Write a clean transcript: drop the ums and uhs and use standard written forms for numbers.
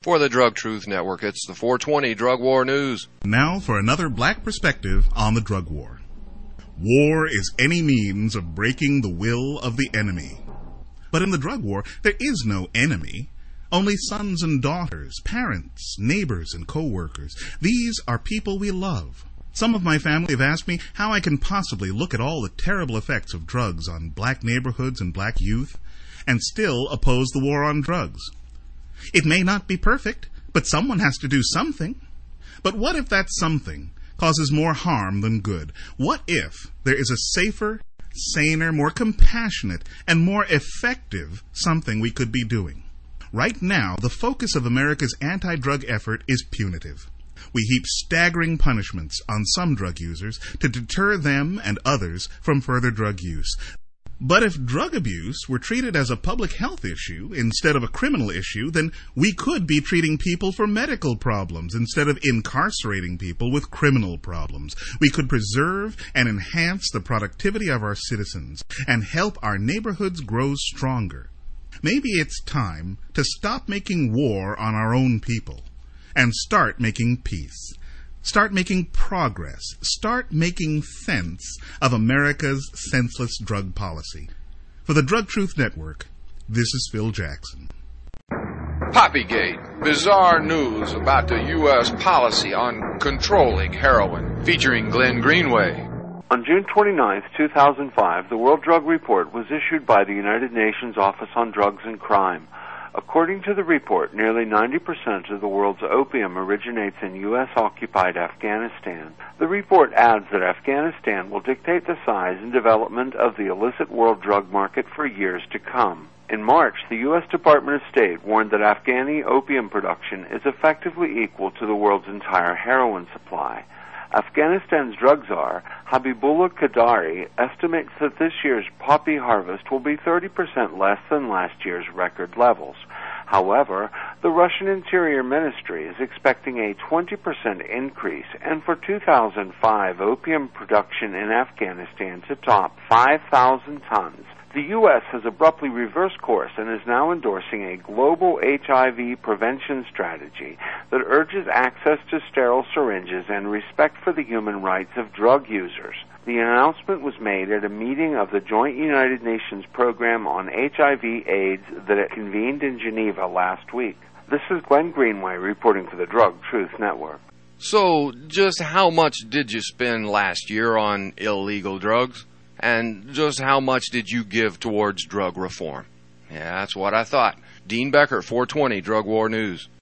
For the Drug Truth Network, it's the 420 Drug War News. Now for another black perspective on the drug war. War is any means of breaking the will of the enemy. But in the drug war, there is no enemy. Only sons and daughters, parents, neighbors, and co-workers. These are people we love. Some of my family have asked me how I can possibly look at all the terrible effects of drugs on black neighborhoods and black youth and still oppose the war on drugs. It may not be perfect, but someone has to do something. But what if that something causes more harm than good? What if there is a safer, saner, more compassionate, and more effective something we could be doing? Right now, the focus of America's anti-drug effort is punitive. We heap staggering punishments on some drug users to deter them and others from further drug use. But if drug abuse were treated as a public health issue instead of a criminal issue, then we could be treating people for medical problems instead of incarcerating people with criminal problems. We could preserve and enhance the productivity of our citizens and help our neighborhoods grow stronger. Maybe it's time to stop making war on our own people and start making peace. Start making progress. Start making sense of America's senseless drug policy. For the Drug Truth Network, this is Phil Jackson. Poppygate, bizarre news about the U.S. policy on controlling heroin, featuring Glenn Greenway. On June 29, 2005, the World Drug Report was issued by the United Nations Office on Drugs and Crime. According to the report, nearly 90% of the world's opium originates in U.S.-occupied Afghanistan. The report adds that Afghanistan will dictate the size and development of the illicit world drug market for years to come. In March, the U.S. Department of State warned that Afghani opium production is effectively equal to the world's entire heroin supply. Afghanistan's drug czar, Habibullah Qadari, estimates that this year's poppy harvest will be 30% less than last year's record levels. However, the Russian Interior Ministry is expecting a 20% increase, and for 2005, opium production in Afghanistan to top 5,000 tons. The U.S. has abruptly reversed course and is now endorsing a global HIV prevention strategy that urges access to sterile syringes and respect for the human rights of drug users. The announcement was made at a meeting of the Joint United Nations Program on HIV/AIDS that it convened in Geneva last week. This is Glenn Greenway reporting for the Drug Truth Network. So, just how much did you spend last year on illegal drugs? And just how much did you give towards drug reform? Yeah, that's what I thought. Dean Becker, 420 Drug War News.